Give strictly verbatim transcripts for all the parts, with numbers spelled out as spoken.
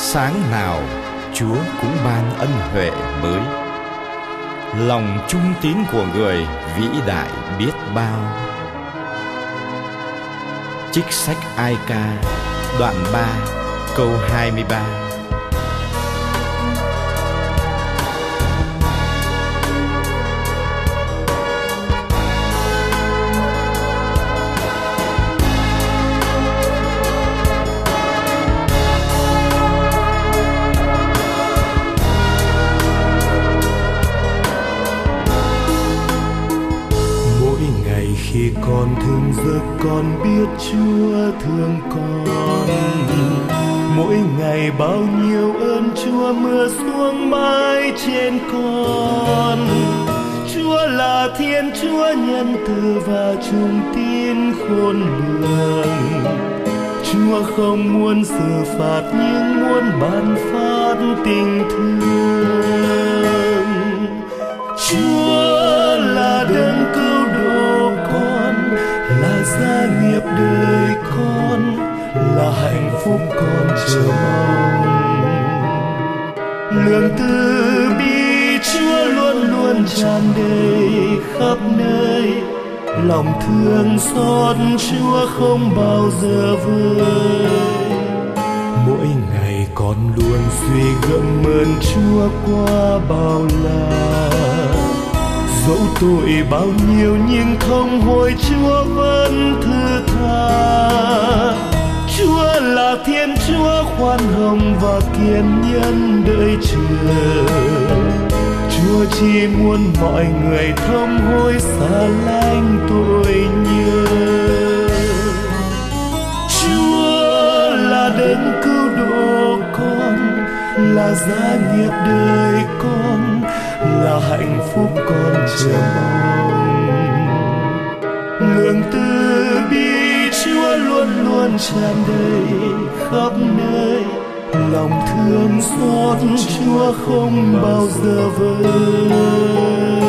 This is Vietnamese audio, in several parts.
sáng nào Chúa cũng ban ân huệ mới. Lòng trung tín của người vĩ đại biết bao. Trích sách Ai Ca đoạn ba câu hai mươi ba. Khi con thường giấc con biết Chúa thương con. Mỗi ngày bao nhiêu ơn Chúa mưa xuống mãi trên con. Chúa là Thiên Chúa nhân từ và trung tín khôn lường. Chúa không muốn xử phạt nhưng muốn ban phát tình thương. Chúa là đấng cứu độ con, là gia nghiệp đời con, là hạnh phúc con chờ mong. Lương từ bi Chúa luôn luôn tràn đầy khắp nơi. Lòng thương xót Chúa không bao giờ vơi. Mỗi ngày con luôn suy gẫm ơn Chúa qua bao la. Dẫu tội bao nhiêu nhưng không hối Chúa vẫn thứ tha. Chúa là Thiên Chúa khoan hồng và kiên nhẫn đợi chờ. Chúa chỉ muốn mọi người thông hối xa lánh tội nhơ. Chúa là đấng cứu độ con, là gia nghiệp đời con, là hạnh phúc con chờ mong. Lương từ bi Chúa luôn luôn tràn đầy khắp nơi. Lòng thương xót Chúa không bao giờ vơi.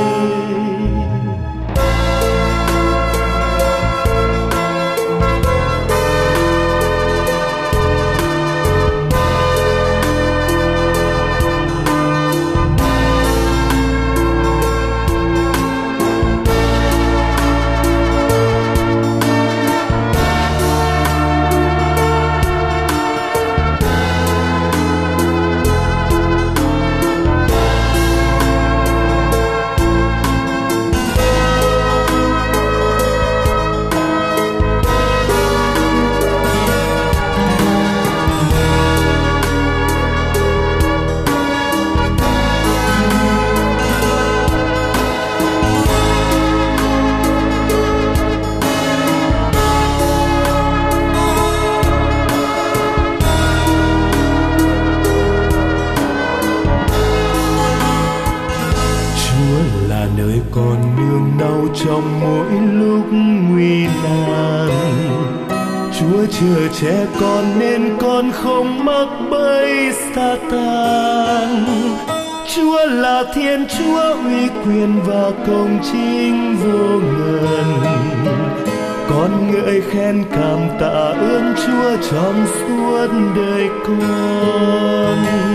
Nơi con nương náu trong mỗi lúc nguy nan. Chúa chờ trẻ con nên con không mắc bẫy Sa-tan. Chúa là Thiên Chúa uy quyền và công chính vô ngần. Con ngợi khen cảm tạ ơn Chúa trong suốt đời con.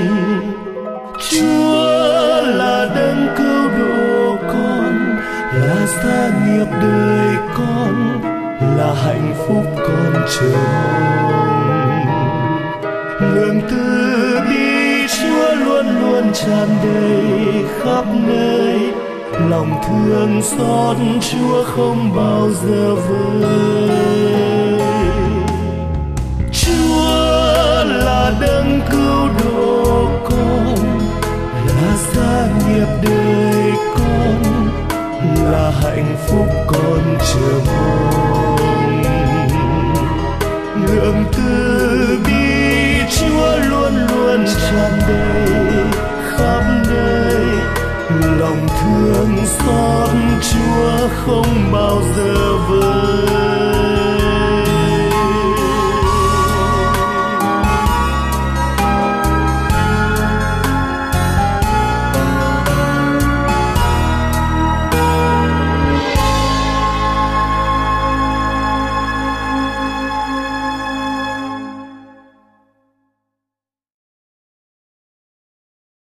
Chúa là đấng cứu độ con, là gia nghiệp đời con, là hạnh phúc con chờ mong. Lương từ bi Chúa luôn luôn tràn đầy khắp nơi. Lòng thương xót Chúa không bao giờ vơi. Chúa là đấng cứu độ con, là gia nghiệp đời con, là hạnh phúc con chờ mong. Lượng từ bi Chúa luôn luôn tràn đầy khắp nơi. Lòng thương xót Chúa không bao giờ vơi.